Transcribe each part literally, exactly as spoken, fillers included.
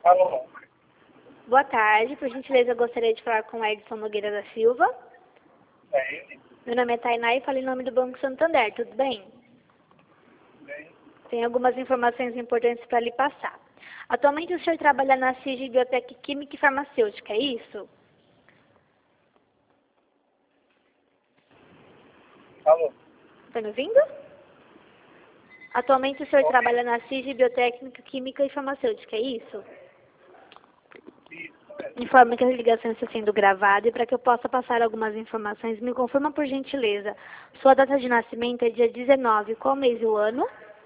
Alô? Boa tarde, por gentileza eu gostaria de falar com o Edson Nogueira da Silva. É ele? Meu nome é Tainá e falo em nome do Banco Santander, tudo bem? Bem, Tenho algumas informações importantes para lhe passar. Atualmente o senhor trabalha na C I G Biotec Química e Farmacêutica, é isso? alô? Está me ouvindo? Atualmente o senhor trabalha na C I G Biotécnica, Química e Farmacêutica, é isso? Isso mesmo. Informe que a ligação está sendo gravada e para que eu possa passar algumas informações, me confirma por gentileza. Sua data de nascimento é dia dezenove, qual mês e o ano?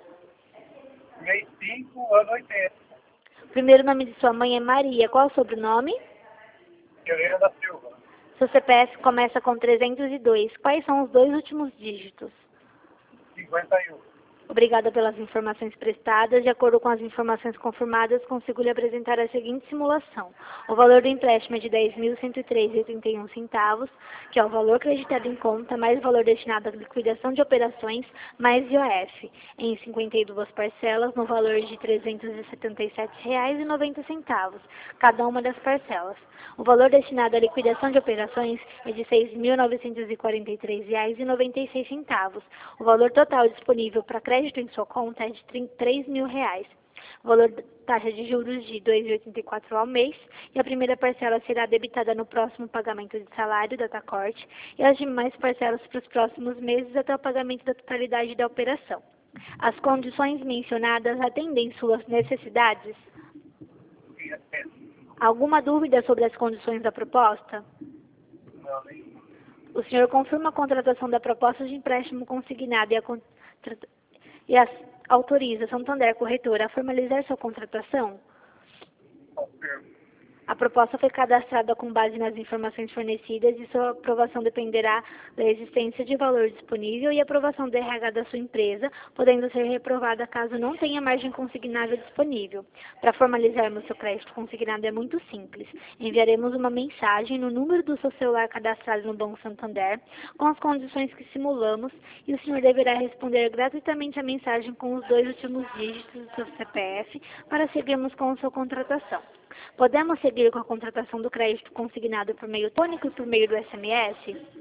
Mês cinco, ano oitenta. O primeiro nome de sua mãe é Maria, qual o sobrenome? Pereira da Silva. Seu C P F começa com trezentos e dois, quais são os dois últimos dígitos? cinquenta e um. Obrigada pelas informações prestadas. De acordo com as informações confirmadas, consigo lhe apresentar a seguinte simulação. O valor do empréstimo é de dez mil cento e três reais e oitenta e um centavos, que é o valor creditado em conta, mais o valor destinado à liquidação de operações, mais I O F, em cinquenta e duas parcelas, no valor de trezentos e setenta e sete reais e noventa centavos, cada uma das parcelas. O valor destinado à liquidação de operações é de seis mil novecentos e quarenta e três reais e noventa e seis centavos. O valor total disponível para crédito em sua conta é de três mil reais. O valor da taxa de juros de dois vírgula oitenta e quatro ao mês, e a primeira parcela será debitada no próximo pagamento de salário da Tacorte e as demais parcelas para os próximos meses até o pagamento da totalidade da operação. As condições mencionadas atendem suas necessidades? Sim, é mesmo. Alguma dúvida sobre as condições da proposta? Não, nem. O senhor confirma a contratação da proposta de empréstimo consignado e, a contra... e as... autoriza Santander Corretora a formalizar sua contratação? Confirmo. A proposta foi cadastrada com base nas informações fornecidas e sua aprovação dependerá da existência de valor disponível e aprovação do R H da sua empresa, podendo ser reprovada caso não tenha margem consignável disponível. Para formalizarmos seu crédito consignado é muito simples. Enviaremos uma mensagem no número do seu celular cadastrado no Banco Santander, com as condições que simulamos, e o senhor deverá responder gratuitamente a mensagem com os dois últimos dígitos do seu C P F para seguirmos com a sua contratação. Podemos seguir com a contratação do crédito consignado por meio tônico e por meio do S M S?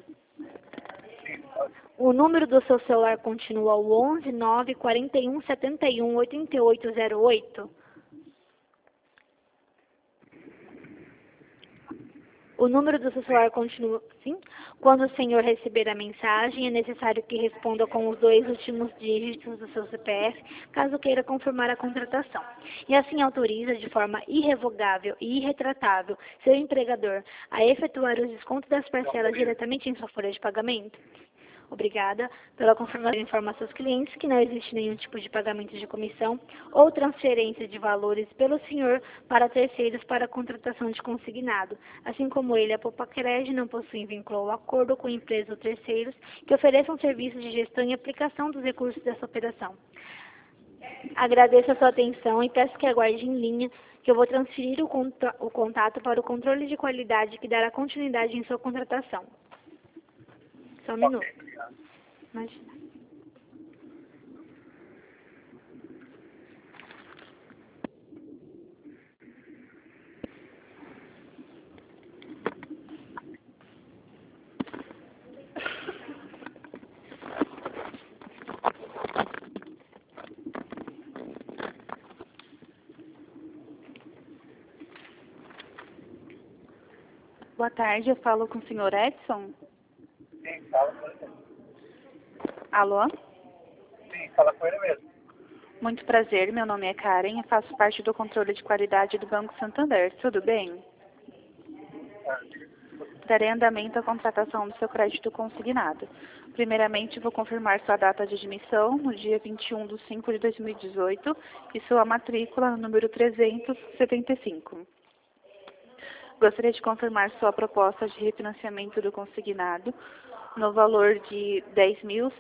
Sim, pode. O número do seu celular continua o onze, nove, quarenta e um, setenta e um, oitenta e oito zero oito? O número do seu celular continua, sim? Quando o senhor receber a mensagem, é necessário que responda com os dois últimos dígitos do seu C P F, caso queira confirmar a contratação. E assim autoriza, de forma irrevogável e irretratável, seu empregador a efetuar os descontos das parcelas diretamente em sua folha de pagamento? Obrigada pela confirmação. Informa a seus clientes que não existe nenhum tipo de pagamento de comissão ou transferência de valores pelo senhor para terceiros para a contratação de consignado, assim como ele, a Popacred, não possui vínculo ou acordo com empresas ou terceiros que ofereçam serviços de gestão e aplicação dos recursos dessa operação. Agradeço a sua atenção e peço que aguarde em linha, que eu vou transferir o, conta o contato para o controle de qualidade que dará continuidade em sua contratação. Só um minuto. Ok, obrigado. Imagina. Boa tarde, eu falo com o senhor Edson. Sim, fala com ele. Alô? Sim, fala com ele mesmo. Muito prazer, meu nome é Karen e faço parte do controle de qualidade do Banco Santander. Tudo bem? Ah, Darei andamento à contratação do seu crédito consignado. Primeiramente, vou confirmar sua data de admissão no dia vinte e um de cinco de dois mil e dezoito e sua matrícula, número trezentos e setenta e cinco. Gostaria de confirmar sua proposta de refinanciamento do consignado no valor de dez mil